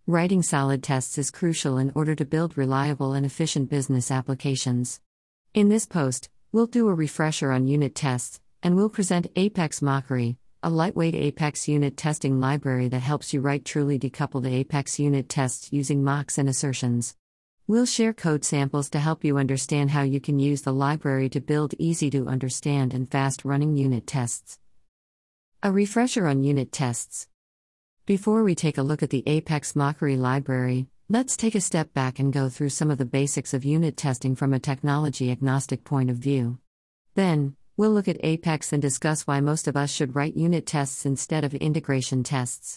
Writing solid tests is crucial in order to build reliable and efficient business applications. In this post, we'll do a refresher on unit tests, and we'll present Apex Mockery, a lightweight Apex unit testing library that helps you write truly decoupled Apex unit tests using mocks and assertions. We'll share code samples to help you understand how you can use the library to build easy-to-understand and fast-running unit tests. A refresher on unit tests. Before we take a look at the Apex Mockery library, let's take a step back and go through some of the basics of unit testing from a technology-agnostic point of view. Then, we'll look at Apex and discuss why most of us should write unit tests instead of integration tests.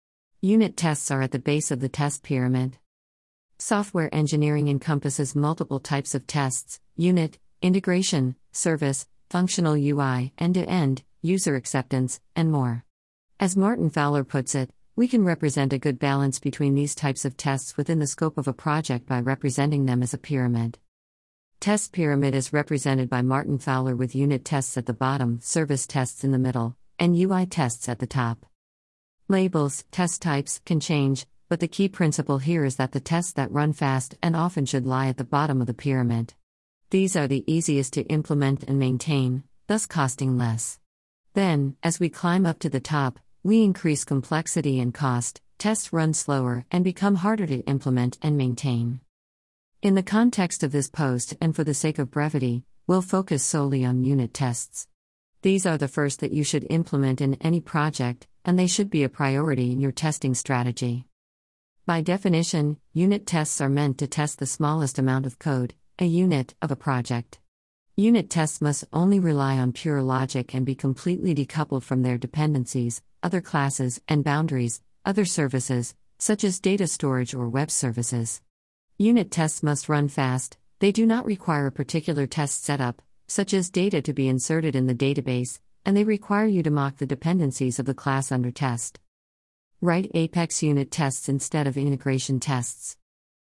Unit tests are at the base of the test pyramid. Software engineering encompasses multiple types of tests: unit, integration, service, functional UI, end-to-end, user acceptance, and more. As Martin Fowler puts it, we can represent a good balance between these types of tests within the scope of a project by representing them as a pyramid. Test pyramid is represented by Martin Fowler with unit tests at the bottom, service tests in the middle, and UI tests at the top. Labels, test types, can change, but the key principle here is that the tests that run fast and often should lie at the bottom of the pyramid. These are the easiest to implement and maintain, thus costing less. Then, as we climb up to the top, we increase complexity and cost, tests run slower and become harder to implement and maintain. In the context of this post and for the sake of brevity, we'll focus solely on unit tests. These are the first that you should implement in any project, and they should be a priority in your testing strategy. By definition, unit tests are meant to test the smallest amount of code, a unit, of a project. Unit tests must only rely on pure logic and be completely decoupled from their dependencies, other classes and boundaries, other services, such as data storage or web services. Unit tests must run fast, they do not require a particular test setup, such as data to be inserted in the database, and they require you to mock the dependencies of the class under test. Write Apex unit tests instead of integration tests.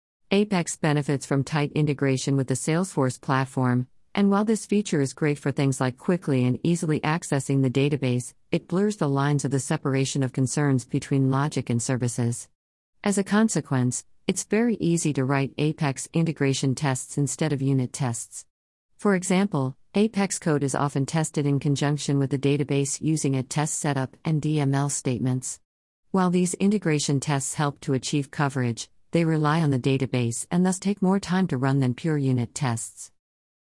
Apex benefits from tight integration with the Salesforce platform, and while this feature is great for things like quickly and easily accessing the database, it blurs the lines of the separation of concerns between logic and services. As a consequence, it's very easy to write Apex integration tests instead of unit tests. For example, Apex code is often tested in conjunction with the database using a test setup and DML statements. While these integration tests help to achieve coverage, they rely on the database and thus take more time to run than pure unit tests.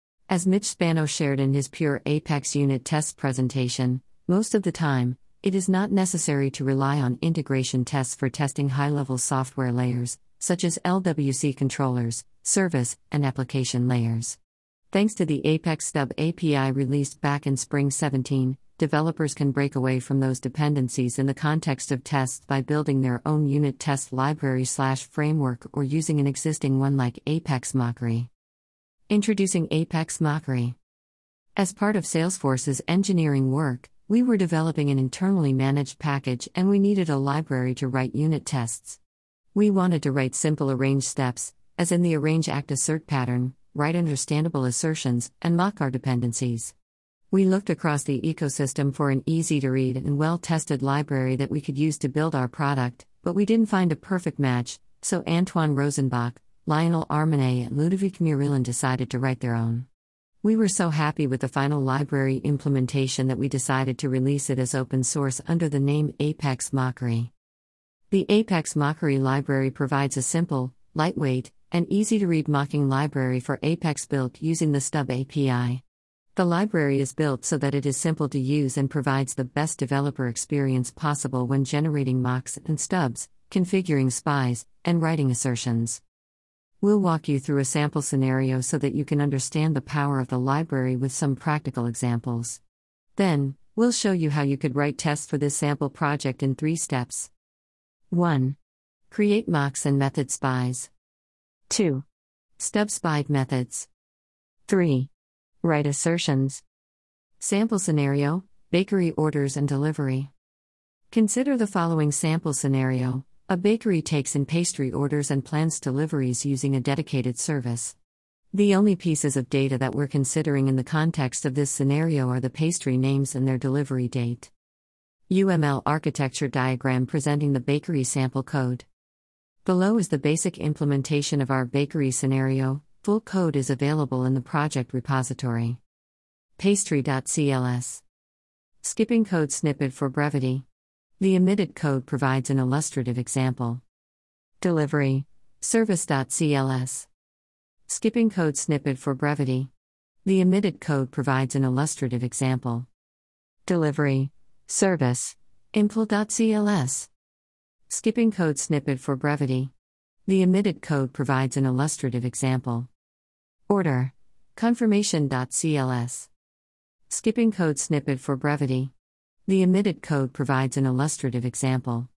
As Mitch Spano shared in his Pure Apex unit tests presentation, most of the time, it is not necessary to rely on integration tests for testing high-level software layers, such as LWC controllers, service, and application layers. Thanks to the Apex Stub API released back in spring 17, developers can break away from those dependencies in the context of tests by building their own unit test library/framework or using an existing one like Apex Mockery. Introducing Apex Mockery. As part of Salesforce's engineering work, we were developing an internally managed package and we needed a library to write unit tests. We wanted to write simple arrange steps, as in the arrange act assert pattern, write understandable assertions, and mock our dependencies. We looked across the ecosystem for an easy-to-read and well-tested library that we could use to build our product, but we didn't find a perfect match, so Antoine Rosenbach, Lionel Armanet and Ludovic Murillon decided to write their own. We were so happy with the final library implementation that we decided to release it as open source under the name Apex Mockery. The Apex Mockery library provides a simple, lightweight, and easy-to-read mocking library for Apex built using the Stub API. The library is built so that it is simple to use and provides the best developer experience possible when generating mocks and stubs, configuring spies, and writing assertions. We'll walk you through a sample scenario so that you can understand the power of the library with some practical examples. Then, we'll show you how you could write tests for this sample project in 3 steps. 1. Create mocks and method spies. 2. Stub spied methods. 3. Write assertions. Sample scenario: bakery orders and delivery. Consider the following sample scenario. A bakery takes in pastry orders and plans deliveries using a dedicated service. The only pieces of data that we're considering in the context of this scenario are the pastry names and their delivery date. UML architecture diagram presenting the bakery sample code. Below is the basic implementation of our bakery scenario. Full code is available in the project repository. Pastry.cls. Skipping code snippet for brevity. The omitted code provides an illustrative example. Delivery. Service.cls. Skipping code snippet for brevity. The omitted code provides an illustrative example. Delivery. Service. Impl.cls. Skipping code snippet for brevity. The omitted code provides an illustrative example. Order. Confirmation.cls. Skipping code snippet for brevity. The omitted code provides an illustrative example.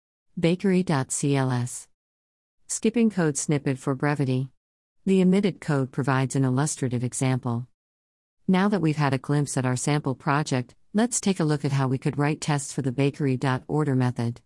Bakery.cls. Skipping code snippet for brevity. The omitted code provides an illustrative example. Now that we've had a glimpse at our sample project, let's take a look at how we could write tests for the bakery.order method.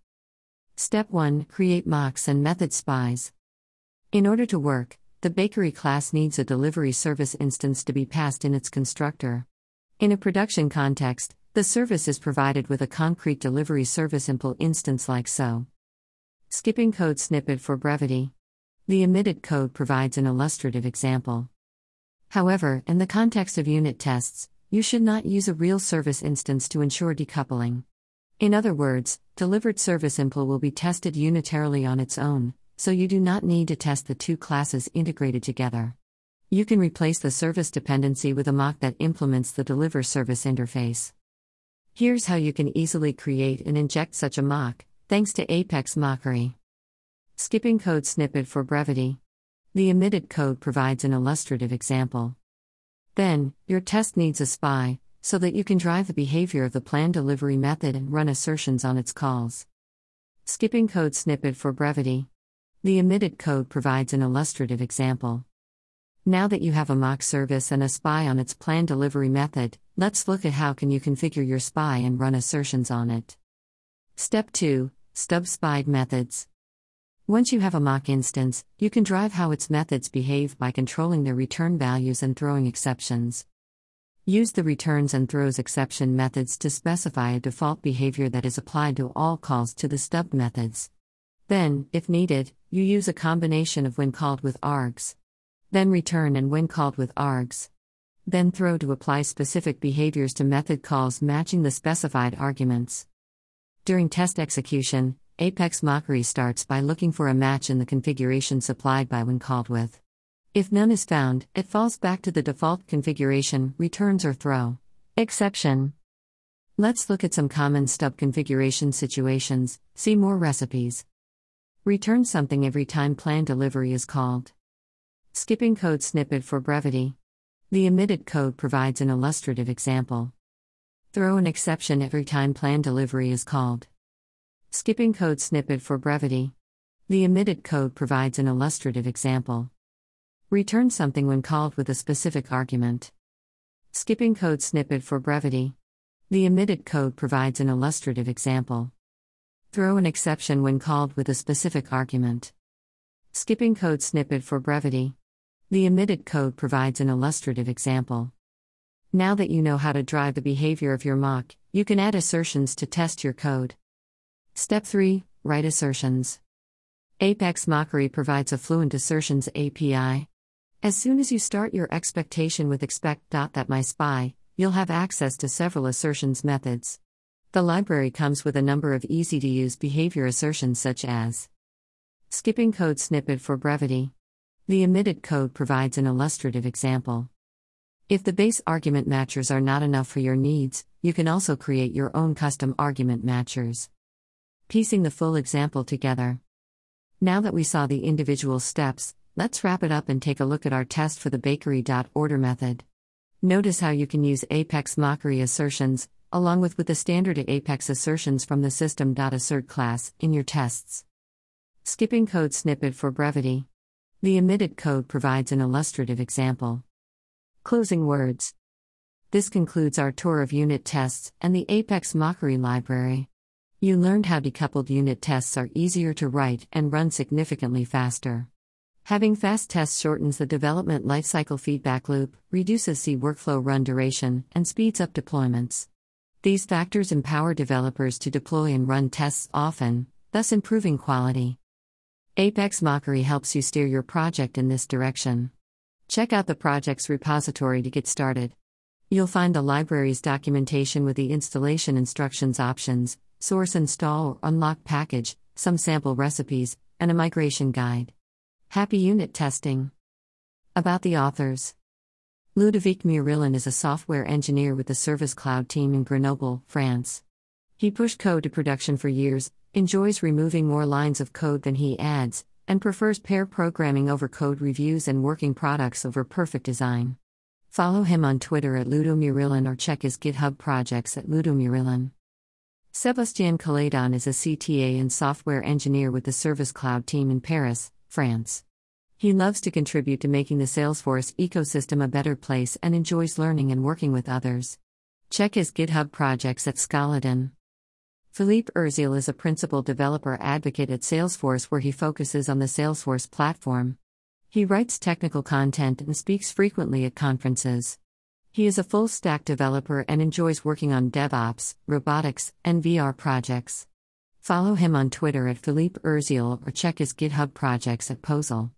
Step 1. Create mocks and method spies. In order to work, the bakery class needs a delivery service instance to be passed in its constructor. In a production context, the service is provided with a concrete delivery service impl instance like so. Skipping code snippet for brevity. The omitted code provides an illustrative example. However, in the context of unit tests, you should not use a real service instance to ensure decoupling. In other words, delivered service impl will be tested unitarily on its own, so you do not need to test the two classes integrated together. You can replace the service dependency with a mock that implements the deliver service interface. Here's how you can easily create and inject such a mock, thanks to Apex Mockery. Skipping code snippet for brevity. The omitted code provides an illustrative example. Then, your test needs a spy, so that you can drive the behavior of the planned delivery method and run assertions on its calls. Skipping code snippet for brevity. The omitted code provides an illustrative example. Now that you have a mock service and a spy on its planned delivery method, let's look at how can you configure your spy and run assertions on it. Step 2. Stub spied methods. Once you have a mock instance, you can drive how its methods behave by controlling their return values and throwing exceptions. Use the returns and throws exception methods to specify a default behavior that is applied to all calls to the stub methods. Then, if needed, you use a combination of when called with args. Then return and when called with args. Then throw to apply specific behaviors to method calls matching the specified arguments. During test execution, Apex Mockery starts by looking for a match in the configuration supplied by when called with. If none is found, it falls back to the default configuration, returns or throw exception. Let's look at some common stub configuration situations, see more recipes. Return something every time planned delivery is called. Skipping code snippet for brevity. The omitted code provides an illustrative example. Throw an exception every time planned delivery is called. Skipping code snippet for brevity. The omitted code provides an illustrative example. Return something when called with a specific argument. Skipping code snippet for brevity. The omitted code provides an illustrative example. Throw an exception when called with a specific argument. Skipping code snippet for brevity. The omitted code provides an illustrative example. Now that you know how to drive the behavior of your mock, you can add assertions to test your code. Step 3. Write assertions. Apex Mockery provides a Fluent Assertions API. As soon as you start your expectation with expect.thatMySpy, you'll have access to several assertions methods. The library comes with a number of easy-to-use behavior assertions such as skipping code snippet for brevity. The omitted code provides an illustrative example. If the base argument matchers are not enough for your needs, you can also create your own custom argument matchers. Piecing the full example together. Now that we saw the individual steps, let's wrap it up and take a look at our test for the bakery.order method. Notice how you can use Apex Mockery assertions, along with the standard Apex assertions from the system.assert class, in your tests. Skipping code snippet for brevity. The omitted code provides an illustrative example. Closing words. This concludes our tour of unit tests and the Apex Mockery library. You learned how decoupled unit tests are easier to write and run significantly faster. Having fast tests shortens the development lifecycle feedback loop, reduces C workflow run duration, and speeds up deployments. These factors empower developers to deploy and run tests often, thus improving quality. Apex Mockery helps you steer your project in this direction. Check out the project's repository to get started. You'll find the library's documentation with the installation instructions options, source install or unlock package, some sample recipes, and a migration guide. Happy unit testing! About the authors. Ludovic Murillon is a software engineer with the Service Cloud team in Grenoble, France. He pushed code to production for years, enjoys removing more lines of code than he adds, and prefers pair programming over code reviews and working products over perfect design. Follow him on Twitter at LudoMurillon or check his GitHub projects at LudoMurillon. Sébastien Caledon is a CTA and software engineer with the Service Cloud team in Paris, France. He loves to contribute to making the Salesforce ecosystem a better place and enjoys learning and working with others. Check his GitHub projects at Scaladon. Philippe Urziel is a principal developer advocate at Salesforce where he focuses on the Salesforce platform. He writes technical content and speaks frequently at conferences. He is a full-stack developer and enjoys working on DevOps, robotics, and VR projects. Follow him on Twitter at Philippe Urziel or check his GitHub projects at Pozel.